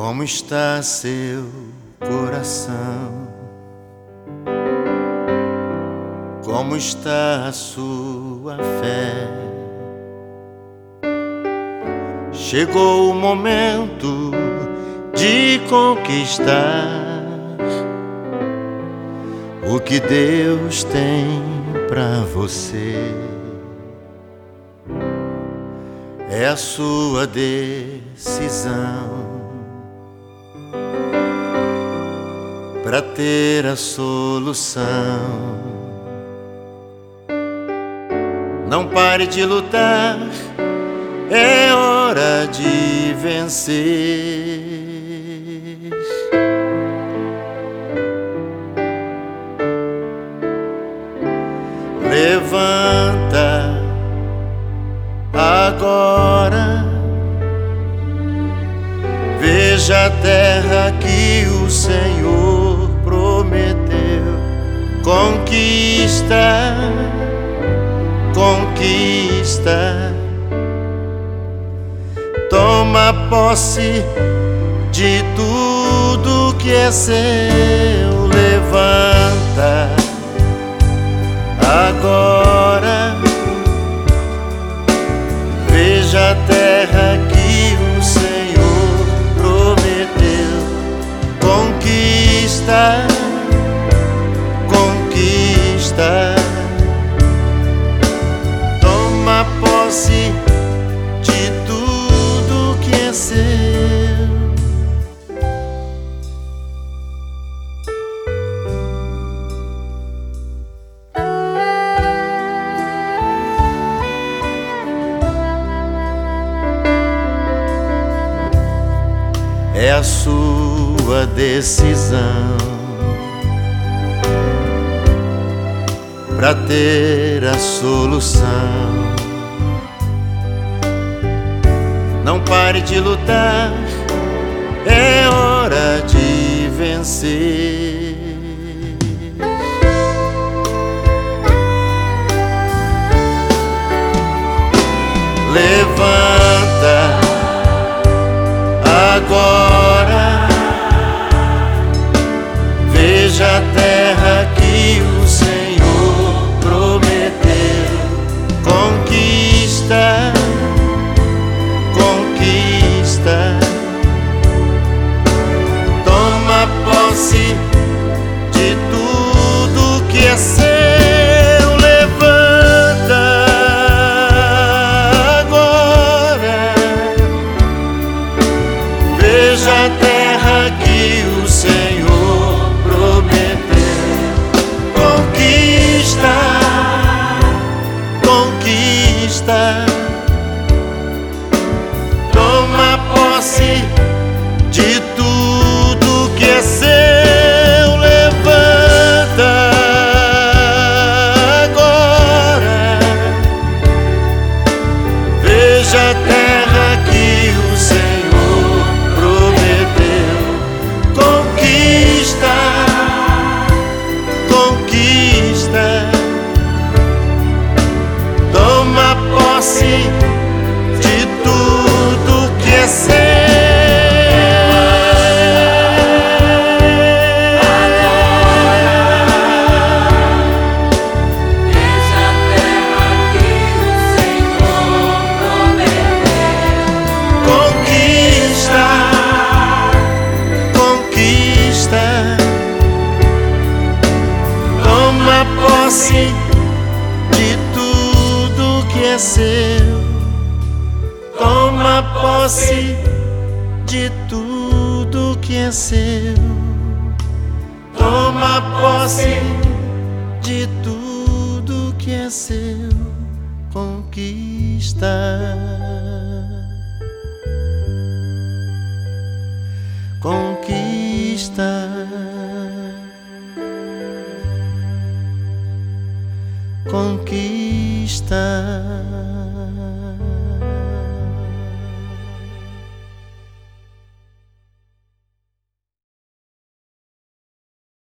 Como está seu coração? Como está a sua fé? Chegou o momento de conquistar o que Deus tem pra você. É a sua decisão pra ter a solução. Não pare de lutar, é hora de vencer. Levanta agora, veja a terra que o Senhor prometeu. Conquista, conquista. Toma posse de tudo que é seu. Levanta agora, veja a terra que o Senhor prometeu. Conquista, conquista. Toma posse de tudo que é seu. É a sua decisão pra ter a solução. Não pare de lutar, é hora de vencer. Levanta agora, veja a terra que o Senhor prometeu. Conquista, conquista. Toma posse de tudo que é seu. Levanta agora, veja a terra que o Senhor prometeu. Conquista, conquista. Toma posse de tudo que é seu. Levanta agora, veja a terra que o Senhor prometeu. Conquista, conquista. Toma posse de tudo que é seu. Toma posse de tudo que é seu. Toma posse de tudo que é seu. Toma posse de tudo que é seu. Conquista, conquista. Conquista.